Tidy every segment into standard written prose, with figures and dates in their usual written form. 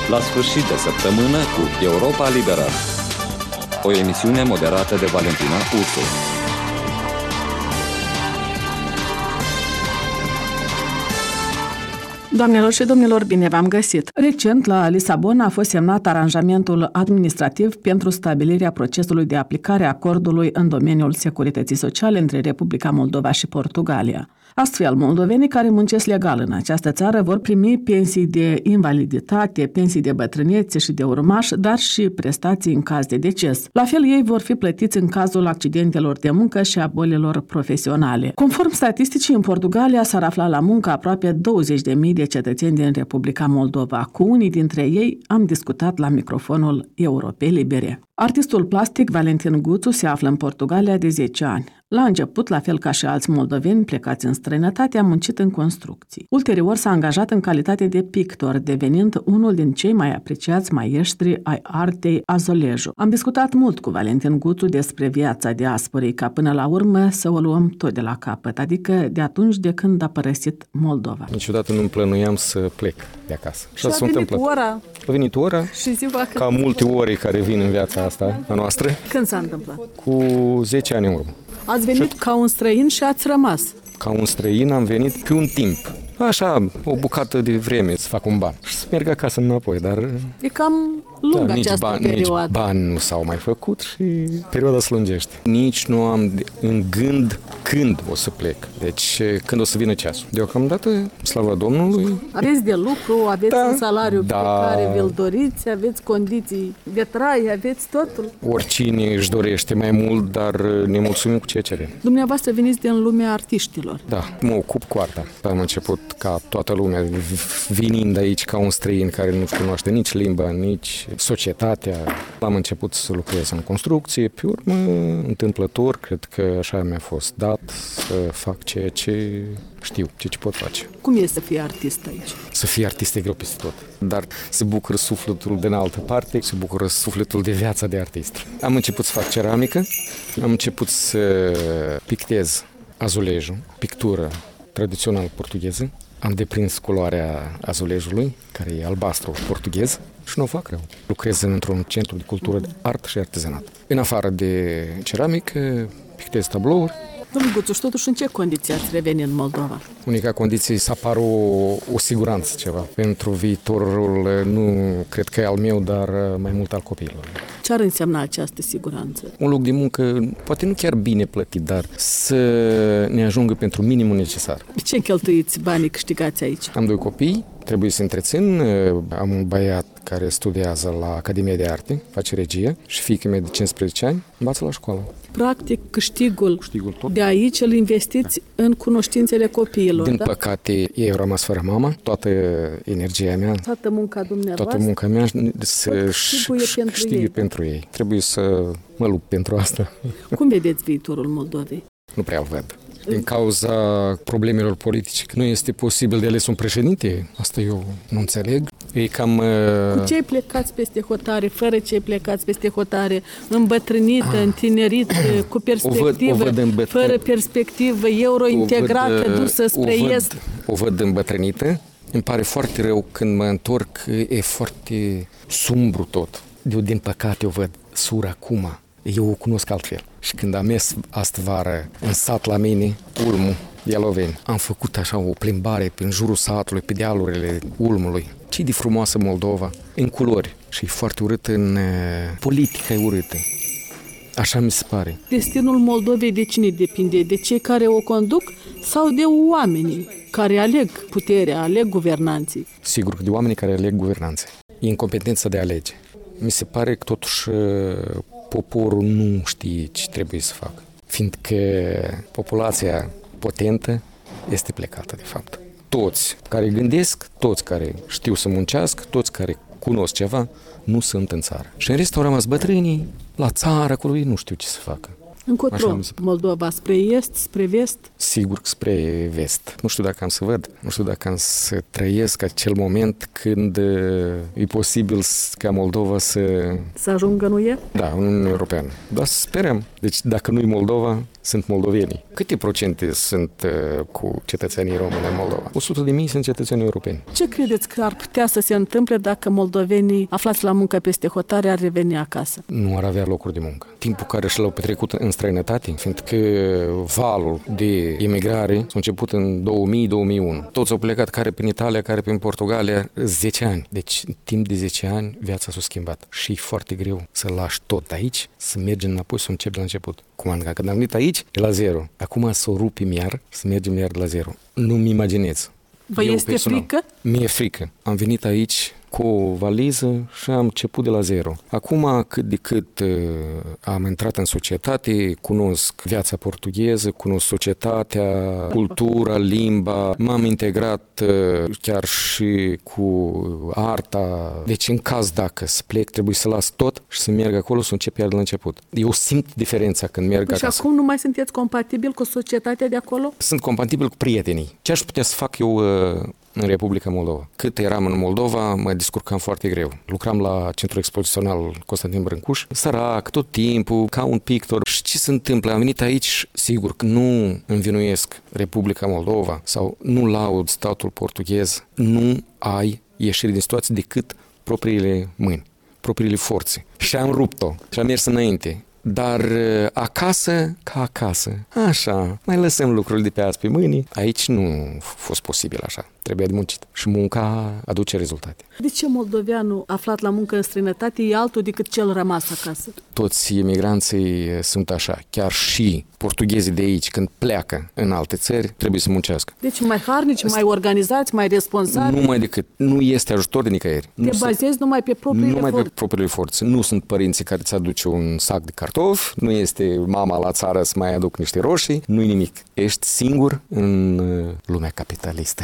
La sfârșit de săptămână cu Europa Liberă. O emisiune moderată de Valentina Ursu. Doamnelor și domnilor, bine v-am găsit! Recent, la Lisabona a fost semnat aranjamentul administrativ pentru stabilirea procesului de aplicare a acordului în domeniul securității sociale între Republica Moldova și Portugalia. Astfel, moldovenii care muncesc legal în această țară vor primi pensii de invaliditate, pensii de bătrânețe și de urmaș, dar și prestații în caz de deces. La fel, ei vor fi plătiți în cazul accidentelor de muncă și a bolilor profesionale. Conform statisticii, în Portugalia s-ar afla la muncă aproape 20.000 de cetățeni din Republica Moldova. Cu unii dintre ei am discutat la microfonul Europei Libere. Artistul plastic Valentin Guțu se află în Portugalia de 10 ani. La început, la fel ca și alți moldoveni plecați în străinătate, a muncit în construcții. Ulterior s-a angajat în calitate de pictor, devenind unul din cei mai apreciați maestri ai artei azoleju. Am discutat mult cu Valentin Guțu despre viața diasporei, ca până la urmă să o luăm tot de la capăt, adică de atunci de când a părăsit Moldova. Niciodată nu-mi plănuiam să plec de acasă. Și a venit ora și ziua ca multe ore care vin în viața asta a noastră. Când s-a întâmplat? Cu 10 ani în urmă. Ați venit ca un străin și ați rămas. Ca un străin am venit pe un timp. Așa, o bucată de vreme să fac un ban și să merg acasă înapoi, dar... E cam lungă această perioadă. Nici bani nu s-au mai făcut și perioada se lungește. Nici nu am în gând când o să plec, deci când o să vină ceasul. Deocamdată, slavă Domnului... Aveți de lucru, aveți un salariu pe care vi-l doriți, aveți condiții de trai, aveți totul. Oricine își dorește mai mult, dar ne mulțumim cu ceea ce avem. Dumneavoastră veniți din lumea artiștilor. Da, mă ocup cu arta. Am început ca toată lumea, venind aici ca un străin care nu cunoaște nici limba, nici societatea. Am început să lucrez în construcție, pe urmă, întâmplător, cred că așa mi-a fost dat să fac ceea ce știu, ceea ce pot face. Cum e să fii artist aici? Să fii artist e greu peste tot, dar se bucură sufletul de în altă parte, se bucură sufletul de viața de artist. Am început să fac ceramică, am început să pictez azulejul, pictură tradițional portugheză. Am deprins culoarea azulejului, care e albastru portughez, și nu o fac rău. Lucrez într-un centru de cultură, de artă și artezanat. În afară de ceramică, pictez tablouri. Domnul Guțu, totuși în ce condiții ați reveni în Moldova? Unica condiție e să apară o siguranță ceva. Pentru viitorul nu cred că e al meu, dar mai mult al copiilor. Ce ar însemna această siguranță? Un loc de muncă, poate nu chiar bine plătit, dar să ne ajungă pentru minimul necesar. Ce cheltuiți banii câștigați aici? Am 2 copii, trebuie să întrețin. Am un băiat care studiază la Academia de Arte, face regie, și fiica mea de 15 ani învață la școală. Practic, câștigul tot. De aici îl investiți în cunoștințele copiilor, Din păcate, ei au rămas fără mama, toată energia mea, toată munca dumneavoastră, toată munca mea să câștigă pentru ei. Trebuie să mă lupt pentru asta. Cum vedeți viitorul Moldovei? Nu prea îl văd. Din cauza problemelor politice, că nu este posibil de ales un președinte, asta eu nu înțeleg. E cam... Cu ce plecați peste hotare, fără ce plecați peste hotare, îmbătrânită, întinerit, cu perspectivă, fără perspectivă, eurointegrată, dusă spre est? O văd îmbătrânită. Îmi pare foarte rău când mă întorc, e foarte sumbru tot. Eu, din păcate, o văd sura acum. Eu o cunosc altfel. Și când am mers astă vară în sat la mine, Ulmul, Ialoveni, am făcut așa o plimbare prin jurul satului, pe dealurile Ulmului. Ce de frumoasă Moldova, în culori. Și e foarte urâtă în politică, e urâtă. Așa mi se pare. Destinul Moldovei de cine depinde? De cei care o conduc sau de oamenii care aleg puterea, aleg guvernanții? Sigur că de oamenii care aleg guvernanții. E incompetența de a alege. Mi se pare că totuși poporul nu știe ce trebuie să facă, fiindcă populația potentă este plecată, de fapt. Toți care gândesc, toți care știu să muncească, toți care cunosc ceva, nu sunt în țară. Și în rest au rămas bătrânii, la țară, acolo ei nu știu ce să facă. Încotro, Moldova, spre est, spre vest? Sigur că spre vest. Nu știu dacă am să văd, nu știu dacă am să trăiesc acel moment când e posibil ca Moldova să... Să ajungă în UE? Da, în Uniunea Europeană. Dar sperăm. Deci dacă nu e Moldova, sunt moldovenii. Câte procente sunt cu cetățenii români în Moldova? 100.000 sunt cetățenii europeni. Ce credeți că ar putea să se întâmple dacă moldovenii aflați la muncă peste hotare ar reveni acasă? Nu ar avea locuri de muncă. Timpul care și l-au petrecut în străinătate, fiindcă valul de emigrare s-a început în 2000-2001. Toți au plecat, care prin Italia, care prin Portugalia, 10 ani. Deci, în timp de 10 ani, viața s-a schimbat. Și e foarte greu să lași tot aici, să mergi înapoi, să începi de la început. Când am venit aici, e la zero. Acum să o rupim iar, să mergem iar de la zero. Nu-mi imaginez. Vă este frică? Mi-e frică. Am venit aici cu o valiză și am început de la zero. Acum, cât de cât am intrat în societate, cunosc viața portugheză, cunosc societatea, cultura, limba, m-am integrat chiar și cu arta. Deci, în caz dacă să plec, trebuie să las tot și să merg acolo, să încep iar de la început. Eu simt diferența când merg acasă. Și acum nu mai sunteți compatibil cu societatea de acolo? Sunt compatibil cu prietenii. Ce aș putea să fac eu în Republica Moldova? Cât eram în Moldova, mă descurcam foarte greu. Lucram la Centrul Expozițional Constantin Brâncuș, sărac, tot timpul, ca un pictor. Și ce se întâmplă? Am venit aici, sigur că nu învinuiesc Republica Moldova sau nu laud statul portughez, nu ai ieșire din situație decât propriile mâini, propriile forțe. Și am rupt-o și am mers înainte. Dar acasă, ca acasă, așa, mai lăsăm lucrurile de pe azi pe mâini. Aici nu a fost posibil așa. Trebuia de muncit. Și munca aduce rezultate. De ce moldoveanul aflat la muncă în străinătate e altul decât cel rămas acasă? Toți emigranții sunt așa. Chiar și portughezii de aici, când pleacă în alte țări, trebuie să muncească. Deci mai harnici, mai organizați, mai responsabili? Numai decât. Nu este ajutor de nicăieri. Te bazezi numai pe propriile forțe. Nu sunt părinții care îți aduce un sac de cartofi, nu este mama la țară să mai aduc niște roșii, nu-i nimic. Ești singur în lumea capitalistă.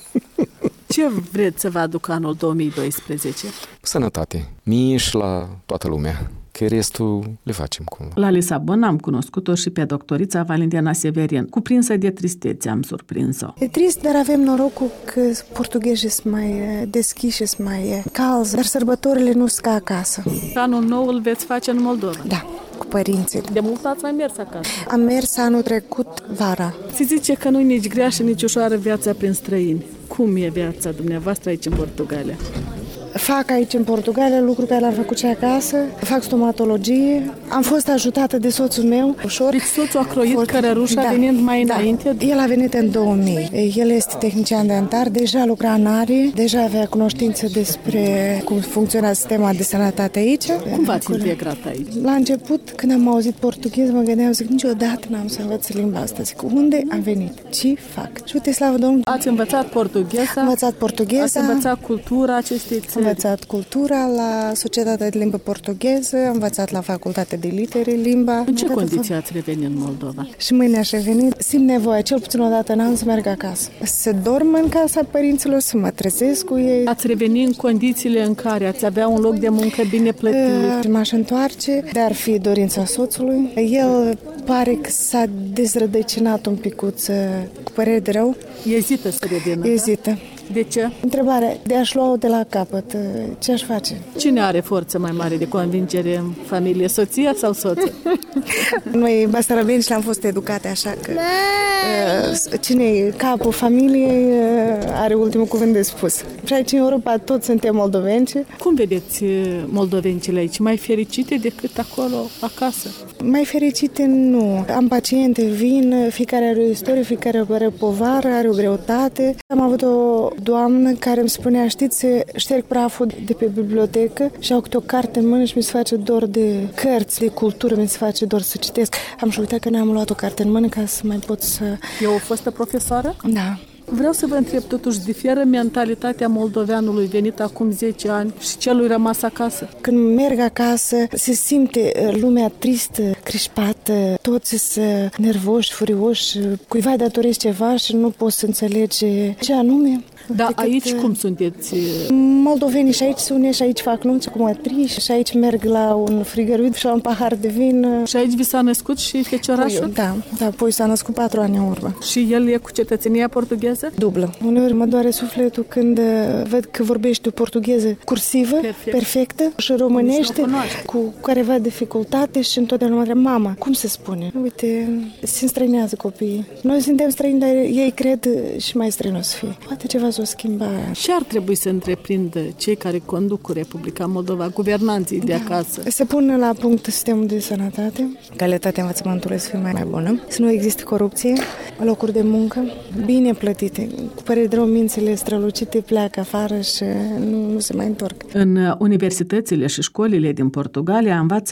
Ce vreți să vă aducă anul 2012? Sănătate. Mie și la toată lumea. Că restul le facem cumva. La Lisabona am cunoscut-o și pe doctorița Valentina Severin. Cuprinsă de tristețe am surprins-o. E trist, dar avem norocul că portughezii sunt mai deschiși, sunt mai calzi, dar sărbătorile nu sunt ca acasă. Anul nou îl veți face în Moldova? Da, cu părinții. De mult ați mai mers acasă? Am mers anul trecut vara. Se zice că nu-i nici grea și nici ușoară viața prin străini. Cum e viața dumneavoastră aici în Portugalia? Fac aici în Portugalia lucru care l-am făcut și acasă. Fac stomatologie. Am fost ajutată de soțul meu ușor. Deci soțul a croit cărărușa venind mai înainte? El a venit în 2000. El este tehnician dentar, deja lucra în arie, deja avea cunoștință despre cum funcționează sistema de sănătate aici. Cum v-ați integrat aici? La început, când am auzit portughez, mă gândeam, zic, niciodată n-am să învăț limba asta. Zic, unde am venit? Ce fac? Și uite, slavă Domnului. Ați învățat portugheza? Am învățat portugheza. Ați învățat cultura acestei țări? Am învățat cultura la Societatea de Limbă Portugheză, am învățat la Facultatea de Litere limba. În ce condiții ați revenit în Moldova? Și mâine aș reveni. Simt nevoie, cel puțin o dată în an, să merg acasă. Să dorm în casa părinților, să mă trezesc cu ei. Ați reveni în condițiile în care ați avea un loc de muncă bine plătit? M-aș întoarce, dar fi dorința soțului. El pare că s-a dezrădăcinat un picuț, cu părere de rău. Ezită să revină, Ezită. Da? De ce? Întrebare, de a-și lua-o de la capăt, ce aș face? Cine are forță mai mare de convingere în familie, soția sau soțul? Noi, basarabeni, l-am fost educate așa că cine e capul familiei are ultimul cuvânt de spus. Și aici în Europa toți suntem moldoveni. Cum vedeți moldovencile aici? Mai fericite decât acolo, acasă? Mai fericite nu. Am paciente, vin, fiecare are o istorie, fiecare are o povară, are o greutate. Am avut o doamnă care îmi spunea, știți, șterg praful de pe bibliotecă și au câte o carte în mână și mi se face dor de cărți, de cultură, mi se face dor să citesc. Am și uitat că n-am luat o carte în mână ca să mai pot să... Eu o fostă profesoară? Da. Vreau să vă întreb, totuși, diferă mentalitatea moldoveanului venit acum 10 ani și celui rămas acasă? Când merg acasă, se simte lumea tristă, crispată, toți sunt nervoși, furioși, cuiva datorezi ceva și nu poți să înțelege ce anume. Da, aici cum sunteți? Moldovenii și aici se unesc și aici fac nunți cu mătriși și aici merg la un frigăruit și la un pahar de vin. Și aici vi s-a născut și feciorașul? Da, apoi s-a născut 4 ani în urmă. Și el e cu cetățenia portugheză? portugheză? Dublă. Uneori mă doare sufletul când văd că vorbește o portugheză cursivă, perfectă și românește, cu careva dificultate și întotdeauna mă întreb, mama, cum se spune? Uite, se înstrăinează copiii. Noi suntem străini, dar ei cred și mai străini o să fie. Poate ceva s-o schimba. Ce ar trebui să întreprindă cei care conduc Republica Moldova, guvernanții de acasă? Să pună la punct sistemul de sănătate, calitatea învățământului să fie mai bună, să nu existe corupție, locuri de muncă bine plătite. Cu părere de rău, mințile strălucite pleacă afară și nu se mai întorc. În universitățile și școlile din Portugalia învață